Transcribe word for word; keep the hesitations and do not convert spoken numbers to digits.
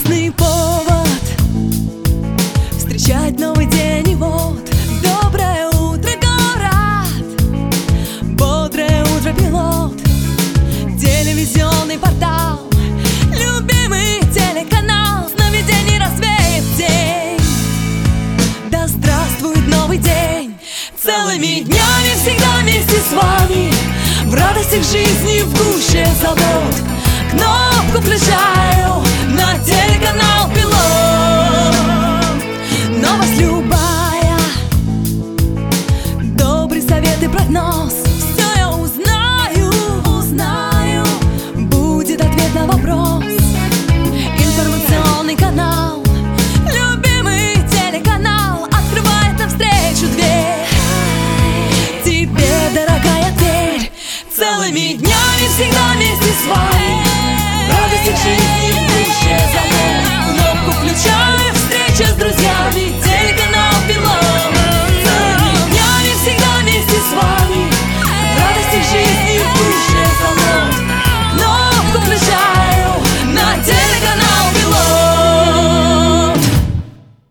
прекрасный повод встречать новый день. И вот доброе утро, город, бодрое утро, пилот, телевизионный портал, любимый телеканал, сновидений развеет день. Да здравствует новый день, целыми днями всегда вместе с вами, в радостях жизни, в гуще забот. Кнопку включаю на телеканал Пилот. Новость любая, добрый совет и прогноз, все я узнаю, узнаю, будет ответ на вопрос. Информационный канал, любимый телеканал, открывает навстречу дверь. Тебе, дорогая, дверь, целыми днями всегда вместе с вами,